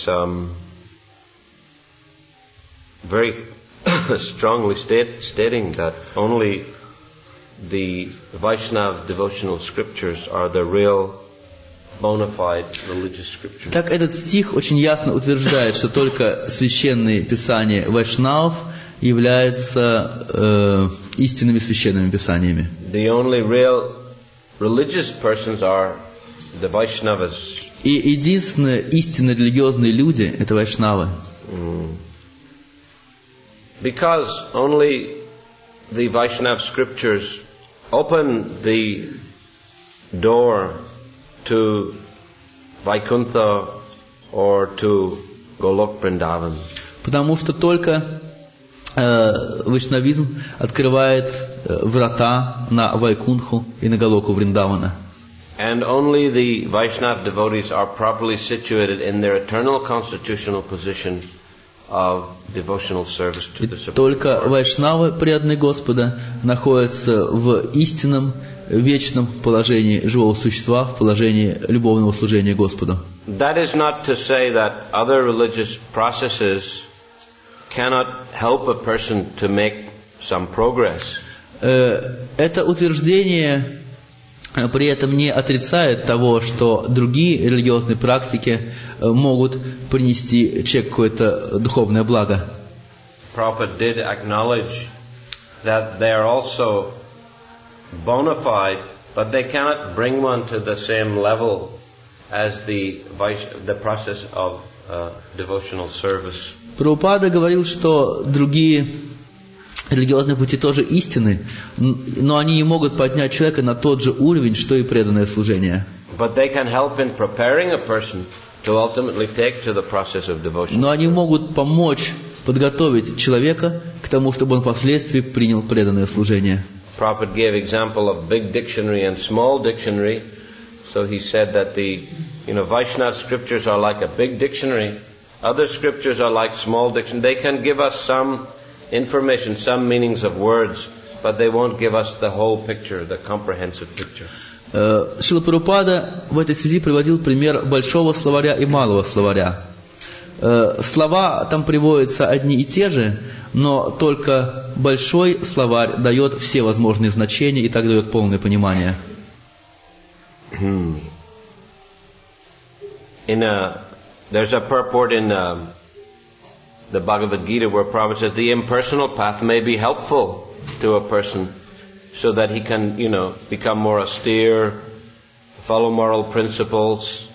very strongly stating that only the Vaishnav devotional scriptures are the real bona fide religious scriptures. Так этот стих очень ясно утверждает, что только священные писания вайшнавов являются истинными священными писаниями. The only real religious persons are the Vaishnavas. И единственные истинно религиозные люди – это вайшнавы. Because only the Vaishnav scriptures open the door to Vaikuntha or to Golok Vrindavan. Потому что только вайшнавизм открывает врата на Вайкунху и на Галоку Вриндавана. And only the Vaishnav devotees are properly situated in their eternal constitutional position of devotional service to the Supreme Только Lord. вайшнавы, преданные Господа, находятся в истинном, вечном положении живого существа, в положении любовного служения Господу. That is not to say that other religious processes cannot help a person to make some progress. Это утверждение при этом не отрицает того, что другие религиозные практики могут принести человеку какое-то духовное благо. Prabhupada did acknowledge that they are also bona fide, but they cannot bring one to the same level as the process of devotional service. Прабхупада говорил, что другие религиозные пути тоже истинны, но они не могут поднять человека на тот же уровень, что и преданное служение. But they can help in preparing a person to ultimately take to the process of devotion. Но они могут помочь подготовить человека к тому, чтобы он впоследствии принял преданное служение. Prabhupada gave example of big dictionary and small dictionary. So he said that the Vaishnava scriptures are like a big dictionary. Other scriptures are like small dictionary. They can give us some information, some meanings of words, but they won't give us the whole picture, the comprehensive picture. Шрила Прабхупада в этой связи приводил пример большого словаря и малого словаря. Слова там приводятся одни и те же, но только большой словарь дает все возможные значения и так дает полное понимание. There's a purport in the Bhagavad Gita where Prabhupada says the impersonal path may be helpful to a person so that he can, become more austere, follow moral principles,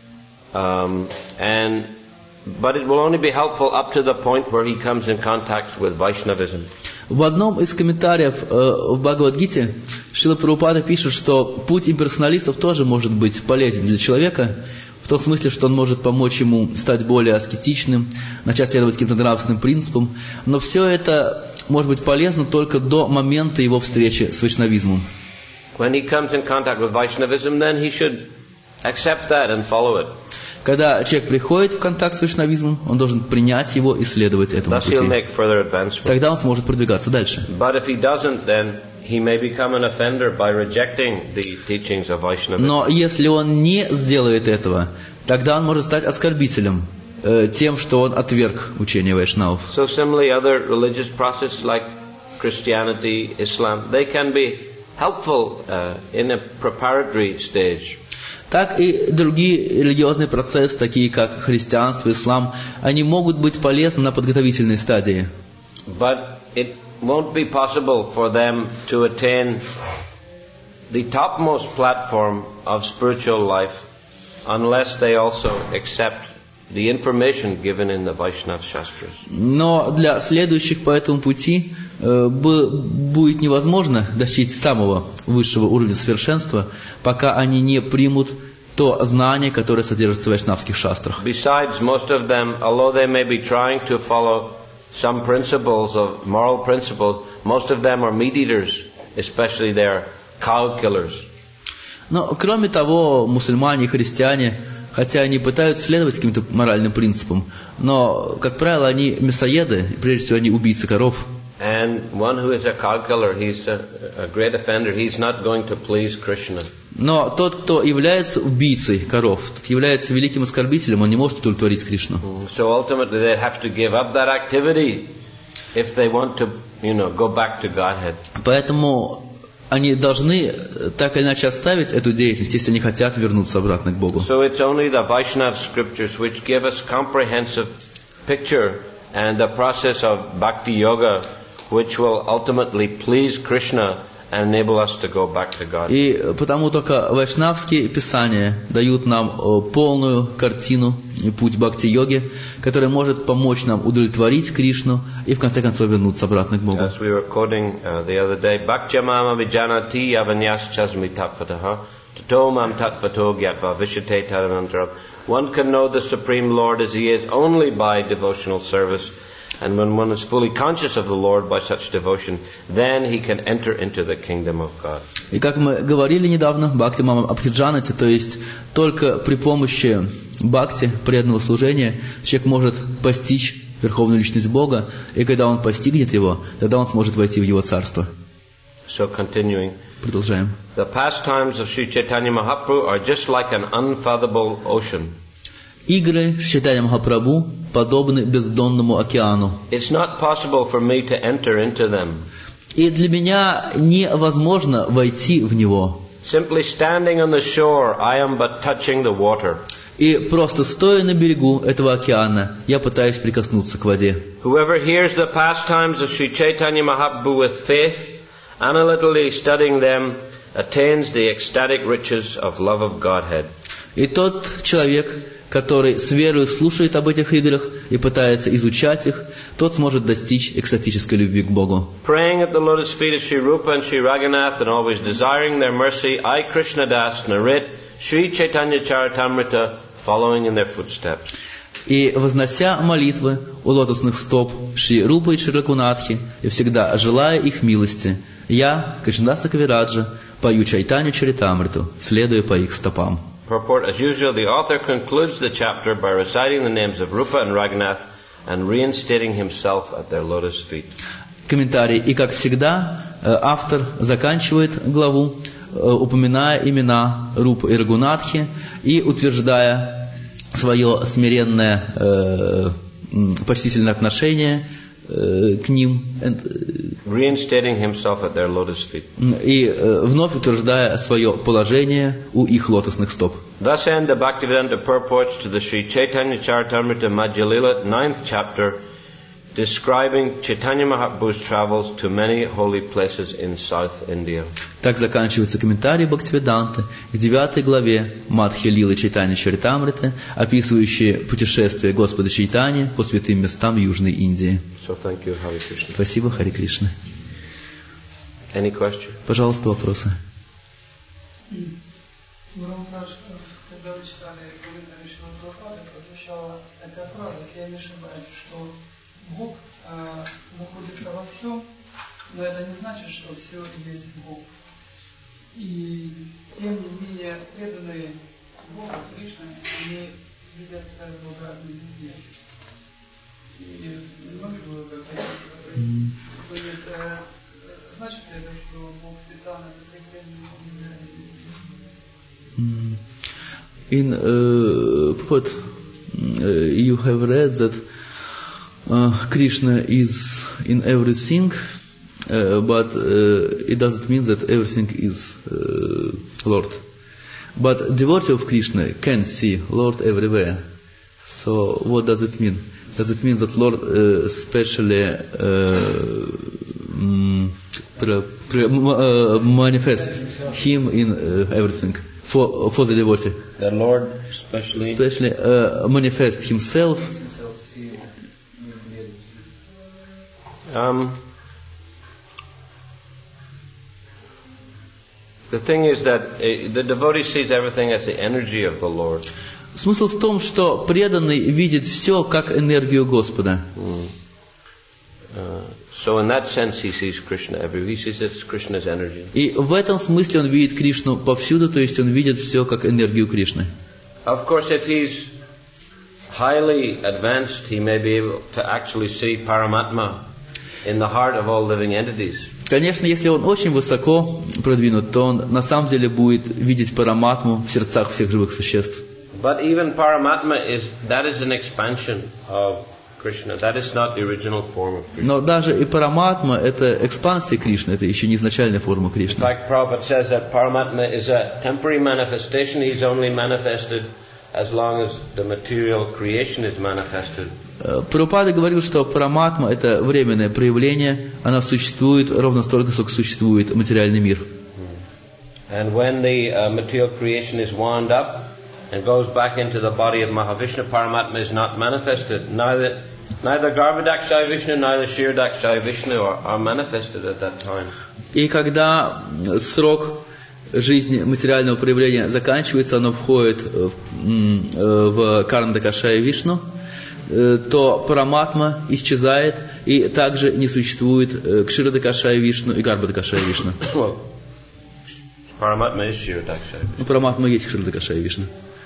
but it will only be helpful up to the point where he comes in contact with Vaishnavism. В одном из комментариев в Бхагавад-гите Шрила Прабхупада пишет, что путь имперсоналистов тоже может быть полезен для человека, в том смысле, что он может помочь ему стать более аскетичным, начать следовать каким-то нравственным принципам, но все это может быть полезно только до момента его встречи с вайшнавизмом. When he comes in contact with Vaishnavism, then he should accept that and follow it. Когда человек приходит в контакт с вайшнавизмом, он должен принять его и следовать этому Thus he'll пути. make further advancement. Тогда он сможет продвигаться дальше. But if he doesn't, then he may become an offender by rejecting the teachings of Vaishnavism. Но если он не сделает этого, тогда он может стать оскорбителем тем, что он отверг учение вайшнавов. So similarly, other religious processes like Christianity, Islam, they can be helpful in a preparatory stage. Так и другие религиозные процессы, такие как христианство, ислам, они могут быть полезны на подготовительной стадии. But it won't be possible for them to attain the topmost platform of spiritual life unless they also accept the information given in the Vaishnava Shastras. Но для следующих по этому пути будет невозможно достичь самого высшего уровня совершенства, пока они не примут то знание, которое содержится в вайшнавских шастрах. Besides, most of them, although they may be trying to follow some principles of moral principles, most of them are meat eaters, especially they're cow killers. Но, кроме того, мусульмане и христиане, хотя они пытаются следовать каким-то моральным принципам, но, как правило, они мясоеды, прежде всего, они убийцы коров. And one who is a cow killer, he's a great offender. He's not going to please Krishna. Но тот, кто является убийцей коров, тот является великим оскорбителем, он не может удовлетворить Кришну. So ultimately they have to give up that activity if they want to, go back to Godhead. Поэтому они должны так или иначе оставить эту деятельность, если они хотят вернуться обратно к Богу. So it's only the Vaishnava scriptures which give us comprehensive picture and the process of bhakti yoga, which will ultimately please Krishna and enable us to go back to God. И потому только вайшнавские писания дают нам полную картину и путь бхакти-йоги, который может помочь нам удовлетворить Кришну и в конце концов вернуться обратно к Богу. As we were quoting the other day, Bhaktyamama vijanati avanyaschasmi tattvataha tatomam tattvato gyatva vishate tadanantara. One can know the Supreme Lord as He is only by devotional service. And when one is fully conscious of the Lord by such devotion, then he can enter into the kingdom of God. И как мы говорили недавно, бхакти мама абхиджанати, то есть только при помощи бхакти, преданного служения, человек может постичь верховную личность Бога, и когда он постигнет его, тогда он сможет войти в его царство. So continuing. Продолжаем. The pastimes of Sri Chaitanya Mahaprabhu are just like an unfathomable ocean. Игры с Чайтанья Махапрабху подобны бездонному океану. It's not possible for me to enter into them. И для меня невозможно войти в него. Simply standing on the shore, I am but touching the water. И просто стоя на берегу этого океана, я пытаюсь прикоснуться к воде. Whoever hears the pastimes of Sri Chaitanya Mahaprabhu with faith, analytically studying them, attains the ecstatic riches of love of Godhead. И тот человек, который с верой слушает об этих играх и пытается изучать их, тот сможет достичь экстатической любви к Богу. Praying at the lotus feet of Sri Rupa and Sri Raghunath and always desiring their mercy, I, Krishna Das, narrate Sri Chaitanya Charitamrita, following in their footsteps. И вознося молитвы у лотосных стоп Шри Рупы и Шри Рагунатхи, и всегда желая их милости, я, Кришнадаса Кавираджа, пою Чайтанью Чаритамриту, следуя по их стопам. Purport. As usual, the author concludes the chapter by reciting the names of Rupa and Raghunath and reinstating himself at their lotus feet. Комментарий. И как всегда, автор заканчивает главу, упоминая имена Рупы и Рагунатхи и утверждая свое смиренное, почтительное отношение к ним. Reinstating himself at their lotus feet. И вновь утверждая свое положение у их лотосных стоп. Thus end the Bhaktivedanta purports to the Sri Chaitanya Charitamrita Madhya Lila, 9th chapter, describing Chaitanya Mahaprabhu's travels to many holy places in South India. Так заканчивается комментарий Бхактивиданты к 9 главе Мадхья Лилы Чайтанья Чаритамриты, описывающие путешествие Господа Чайтаньи по святым местам Южной Индии. So thank you, Hare Krishna. Спасибо, Хари Кришна. Any question? Пожалуйста, вопросы. Когда вы читали комментарий Шрила Прабхупады, прозвучала такая фраза, если я не ошибаюсь, что Бог находится во всем, но это не значит, что все есть Бог. И тем не менее преданные Богу, Кришне, они видят свои благодатные везде. И не могли бы вы как-то спросить, значит ли это, что Бог специально для своих преданных является везде? In what you have read that Krishna is in everything, but it doesn't mean that everything is Lord. But devotee of Krishna can see Lord everywhere. So what does it mean? Does it mean that Lord especially manifest Him in everything for the devotee? The Lord especially manifest Himself. The thing is that the devotee sees everything as the energy of the Lord. Смысл в том, что преданный видит все как энергию Господа. So in that sense he sees Krishna everywhere. He sees it's Krishna's energy. И в этом смысле он видит Кришну повсюду, то есть он видит все как энергию Кришны. Of course, if he's highly advanced, he may be able to actually see Paramatma in the heart of all living entities. Конечно, если он очень высоко продвинут, то он на самом деле будет видеть Параматму в сердцах всех живых существ. But even Paramatma is an expansion of Krishna. That is not the original form of Krishna. Но даже и Параматма — это экспансия Кришны, это еще не изначальная форма In Кришны. fact, Prabhupada says that Paramatma is a temporary manifestation. He's only manifested as long as the material creation is manifested. Прабхупада говорил, что Параматма — это временное проявление, она существует ровно столько, сколько существует материальный мир. And when the material creation is wound up and goes back into the body of Mahavishnu, Paramatma is not manifested. Neither Garbhodakshaya Vishnu, neither Kshirodakshaya Vishnu are manifested at that time. И когда срок жизни материального проявления заканчивается, оно входит в Карнадакашая Вишну, то Параматма исчезает, и также не существует Кширадакашая Вишну и Гарбхадакашая Вишну. Well, Paramatma is Kshirodakshaya Vishnu. Параматма есть Кширадакашая Вишну.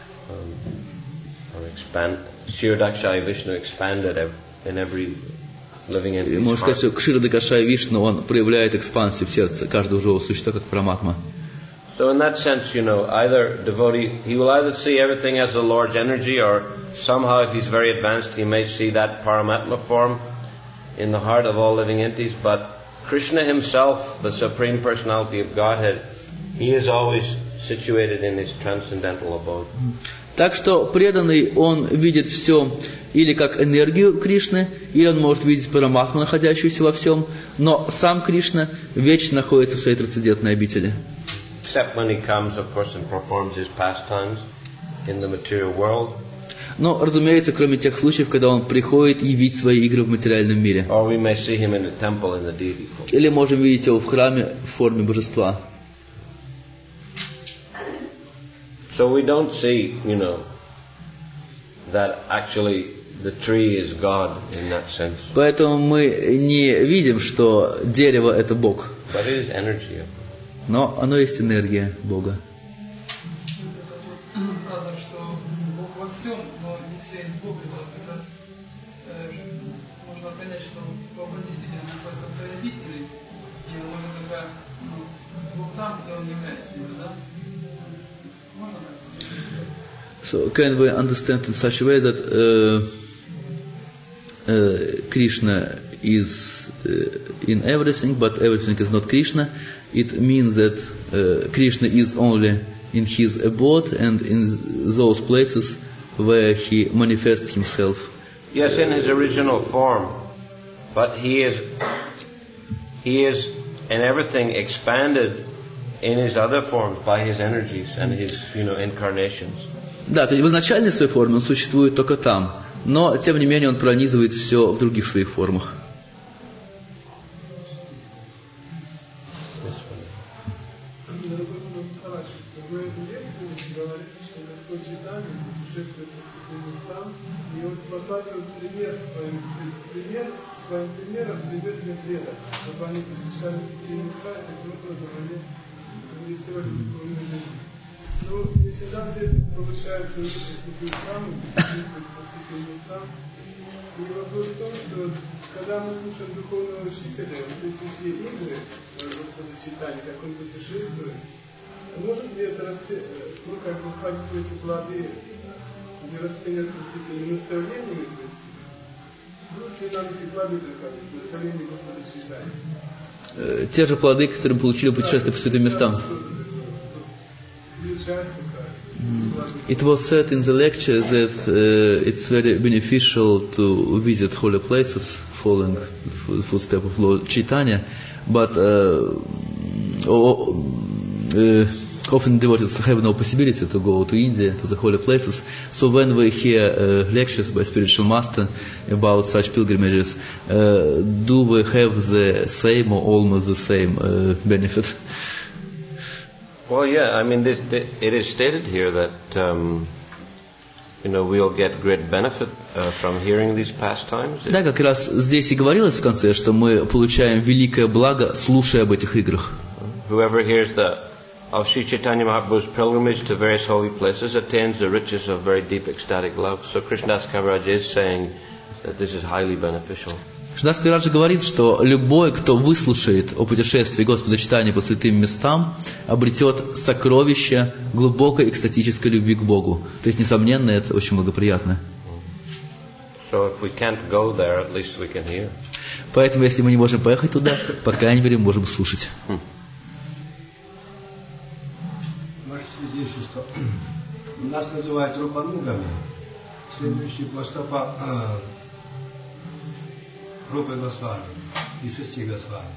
Kshirodakshaya Vishnu expanded in every living entity. Можно сказать, что Кширадакашая Вишну, он проявляет экспансию в сердце каждого живого существа, как Параматма. So in that sense, either devotee, he will either see everything as the Lord's energy, or somehow if he's very advanced, he may see that Paramatma form in the heart of all living entities. But Krishna himself, the Supreme Personality of Godhead, he is always situated in his transcendental abode. Так что преданный, он видит все или как энергию Кришны, или он может видеть Параматму, находящуюся во всем, но сам Кришна вечно находится в своей трансцендентной обители. Except when he comes, of course, and performs his pastimes in the material world. Но, разумеется, кроме тех случаев, когда он приходит явить свои игры в материальном мире. Or we may see him in the temple in the deity form. Или можем видеть его в храме в форме божества. So we don't see, that actually the tree is God in that sense. Поэтому мы не видим, что дерево — это Бог. But it is energy. Но оно есть энергия Бога. Правда, что Бог во всем, но не все из Бога. Как раз можно понять, что Бог действительно находится в своей обители, и можно только Бог там, где Он является, да? Можно так? So can we understand in such a way that Krishna is in everything, but everything is not Krishna? It means that Krishna is only in his abode and in those places where he manifests himself. Yes, in his original form, but he is in everything expanded in his other forms by his energies and his incarnations. Да, то есть в изначальной своей форме он существует только там, но тем не менее он пронизывает все в других своих формах. Своим примером привет мне преда. Вот они посещали такие места, и таким образом они рисовали духовную жизнь. Но не всегда преданные повышаются выше святых храмов, святых местам. И вопрос в том, что когда мы слушаем духовного учителя, вот эти все игры Господа Чайтаньи, как он путешествует, может ли это входить в эти плоды, где расценятся этими наставлениями, то есть те же плоды, которые мы получили путешествие по святым местам. It was said in the lecture that it's very beneficial to visit holy places, following the footsteps of Lord Chaitanya, but often devotees have no possibility to go to India, to the holy places. So when we hear lectures by spiritual master about such pilgrimages, do we have the same or almost the same benefit? Well, yeah, I mean, it is stated here that, we'll get great benefit from hearing these pastimes. Да, как раз здесь и говорилось в конце, что мы получаем великое благо, слушая об этих играх. Whoever hears of Sri Chaitanya Mahaprabhu's pilgrimage to various holy places attains the riches of very deep ecstatic love. So Krishnadas Kaviraj is saying that this is highly beneficial. Кришнадас Кавирадж говорит, что любой, кто выслушает о путешествии Господа Чайтаньи по святым местам, обретет сокровище глубокой экстатической любви к Богу. То есть, несомненно, это очень благоприятно. So if we can't go there, at least we can hear. Поэтому, если мы не можем поехать туда, по крайней мере, можем слушать. Ваше свидетельство. Нас называют рупанугами, следующие по стопам Рупы Госвами и 6 Госвами.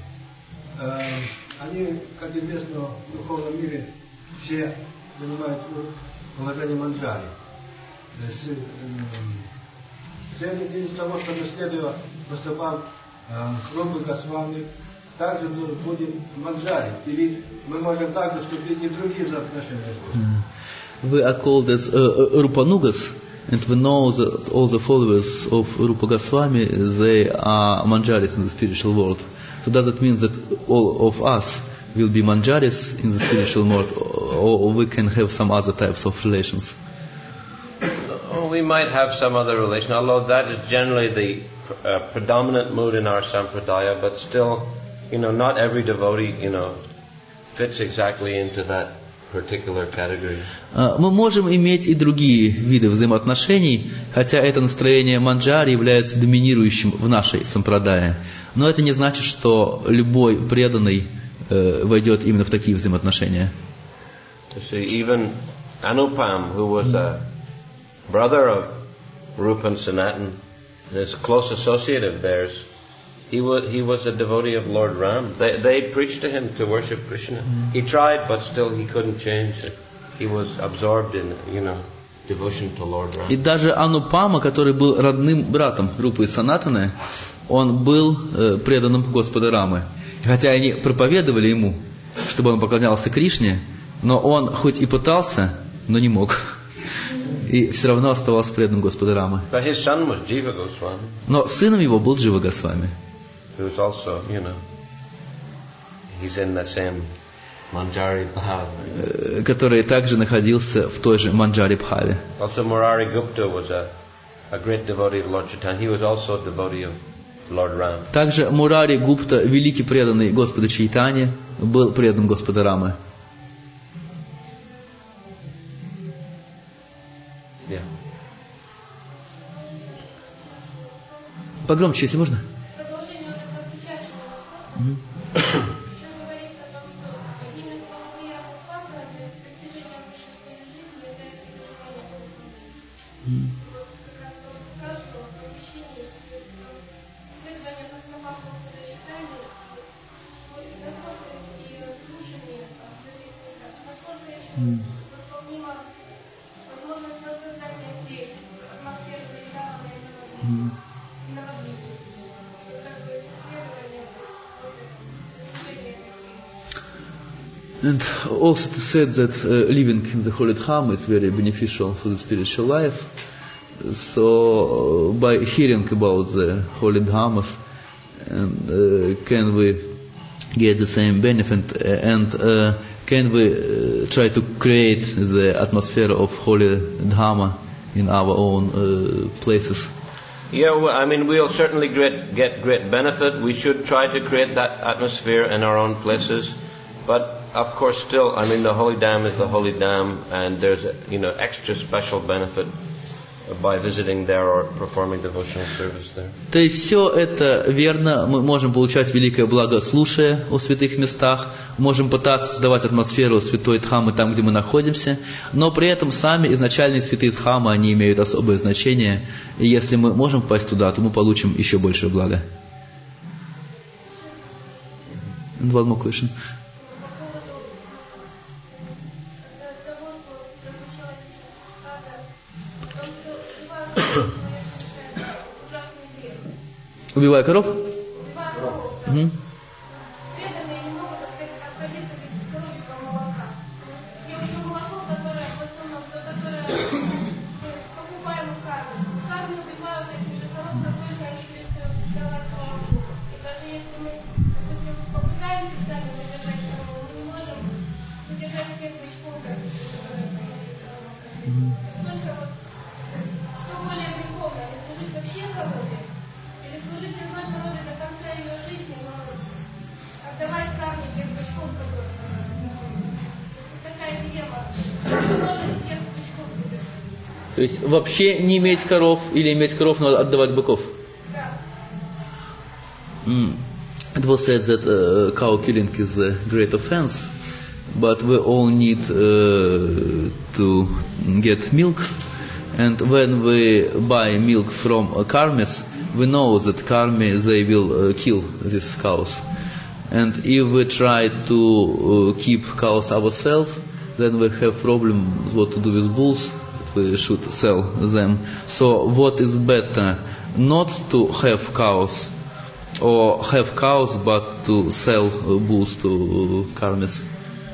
Они, как известно, в духовном мире все занимают положение манджари. С целью того, чтобы следовать по стопам Рупы Госвами, также будем манджари. Или мы можем также вступить и в другие взаимоотношения. We are called as Rupanugas. And we know that all the followers of Rupa Goswami, they are manjaris in the spiritual world. So does it mean that all of us will be manjaris in the spiritual world, or we can have some other types of relations? We might have some other relation, although that is generally the predominant mood in our sampradaya, but still, not every devotee, fits exactly into that particular category. Мы можем иметь и другие виды взаимоотношений, хотя это настроение манджари является доминирующим в нашей сампрадае. Но это не значит, что любой преданный войдет именно в такие взаимоотношения. Even Anupam, who was a brother of Rupa and Sanatan, his close associate of theirs, he was a devotee of Lord Ram. They preached to him to worship Krishna. He tried, but still he couldn't change it. He was absorbed in, devotion to Lord Ram. И даже Анупама, который был родным братом Рупы и Санатаны, он был преданным Господа Рамы. Хотя они проповедовали ему, чтобы он поклонялся Кришне, но он хоть и пытался, но не мог. И все равно оставался преданным Господа Рамы. But his son was Jiva Goswami. Но сыном его был Джива Госвами. Who was also, he's in the same Manjari Bhava. Который также находился в той же Манджари Бхаве. Also Murari Gupta was a great devotee of Lord Chaitanya. He was also a devotee of Lord Ram. Также Мурари Гупта, великий преданный Господа Чайтаньи, был предан Господа Рамы. Yeah. Погромче, если можно. And also it is said that living in the holy Dham is very beneficial for the spiritual life. So by hearing about the holy Dhamas, can we get the same benefit, and can we try to create the atmosphere of holy Dhamma in our own places? Yeah, we'll certainly get great benefit. We should try to create that atmosphere in our own places. But of course, still, the holy dam is the holy dam, and there's extra special benefit by visiting there or performing devotional service there. То есть все это верно, мы можем получать великое благо, слушая о святых местах, можем пытаться создавать атмосферу святой Дхаммы там, где мы находимся, но при этом сами изначальные святые Дхаммы, они имеют особое значение, и если мы можем попасть туда, то мы получим еще большее благо. And one more question. Убивая коров? Угу. То есть вообще не иметь коров или иметь коров, но отдавать быков. It was said that cow killing is a great offense, but we all need to get milk. And when we buy milk from karmis, we know that karmi, they will kill these cows. And if we try to keep cows ourselves, then we have problem what to do with bulls, that we should sell them. So what is better, not to have cows, or have cows but to sell bulls to karmis?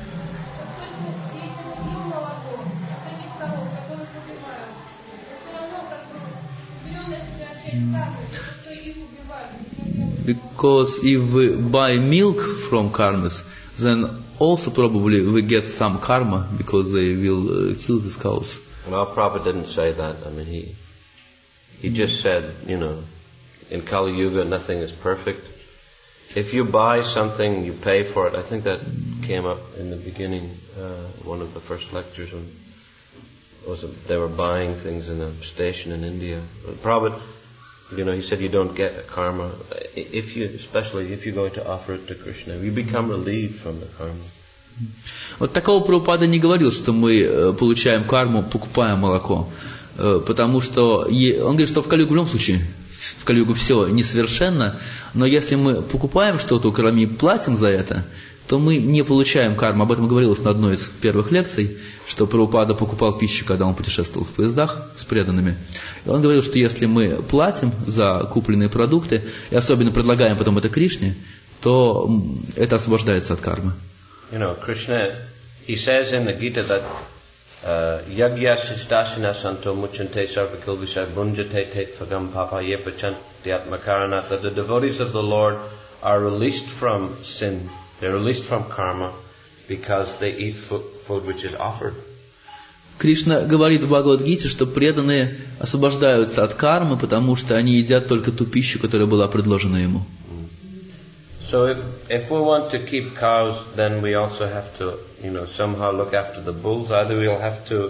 Because if we buy milk from karmis, then also probably we get some karma because they will kill these cows. Well, Prabhupada didn't say that. I mean, he just said, in Kali Yuga nothing is perfect. If you buy something, you pay for it. I think that came up in the beginning, one of the first lectures when they were buying things in a station in India. Prabhupada, he said you don't get karma especially if you're going to offer it to Krishna. You become relieved from the karma. Вот такого Прабхупада не говорил, что мы получаем карму, покупая молоко. Потому что он говорит, что в Кали-югу в любом случае, в Кали-югу все несовершенно, но если мы покупаем что-то у Карми и платим за это, то мы не получаем карму. Об этом говорилось на одной из первых лекций, что Прабхупада покупал пищу, когда он путешествовал в поездах с преданными. И он говорил, что если мы платим за купленные продукты, и особенно предлагаем потом это Кришне, то это освобождается от кармы. Krishna, he says in the Gita that yagyasistasina santo muchante sarvakil visar bunjate tet fagam papa yepachanti atmakaranat, that the devotees of the Lord are released from sin. They're released from karma because they eat food which is offered. Кришна говорит в Бхагавад-гите, что преданные освобождаются от кармы, потому что они едят только ту пищу, которая была предложена ему. So if we want to keep cows, then we also have to, somehow look after the bulls. Either we'll have to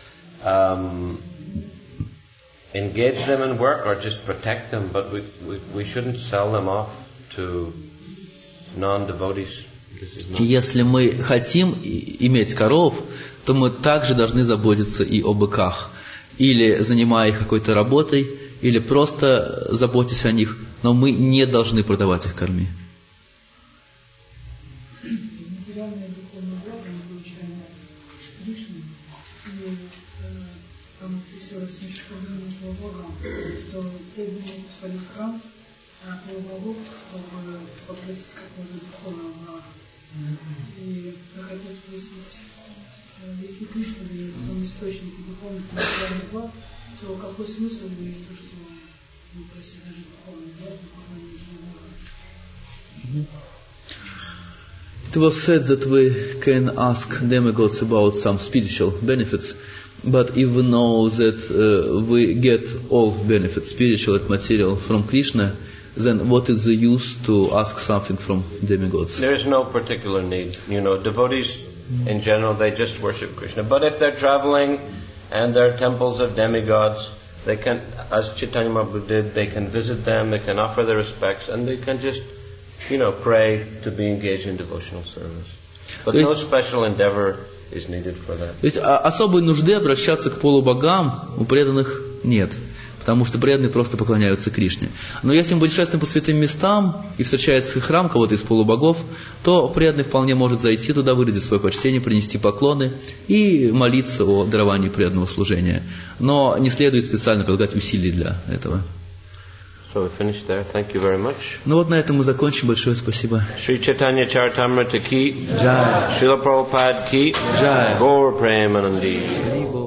engage them in work or just protect them, but we shouldn't sell them off to non-devotees. Если мы хотим иметь коров, то мы также должны заботиться и о быках. Или занимая их какой-то работой, или просто заботясь о них, но мы не должны продавать их корми. Материальное духовное благо мы получаем от Кришны, и там все рассмешивание этого Бога, что преданные пошли в храм, а у богов, чтобы попросить какого-то духовного блага. И я хотел спросить, если Кришна дает в том источнике духовных материальных благ, то какой смысл имеет то, что мы просим даже духовных благ, духовного блага? It was said that we can ask demigods about some spiritual benefits, but if we know that we get all benefits, spiritual and material, from Krishna, then what is the use to ask something from demigods? There is no particular need. Devotees in general, they just worship Krishna. But if they're traveling and there are temples of demigods, they can, as Chaitanya Mahaprabhu did, they can visit them, they can offer their respects, and they can just pray to be engaged in devotional service. But no special endeavor is needed for that. То есть особой нужды обращаться к полубогам у преданных нет, потому что преданные просто поклоняются Кришне. Но если мы путешествуем по святым местам и встречается храм кого-то из полубогов, то преданный вполне может зайти туда, выразить свое почтение, принести поклоны и молиться о даровании преданного служения. Но не следует специально прилагать усилий для этого. So we finish there. Thank you very much. Ну вот на этом мы закончим. Большое спасибо. Shri Chaitanya Charitamrita ki, Jai. Srila Prabhupada ki, Jai. Gaur Premanandi.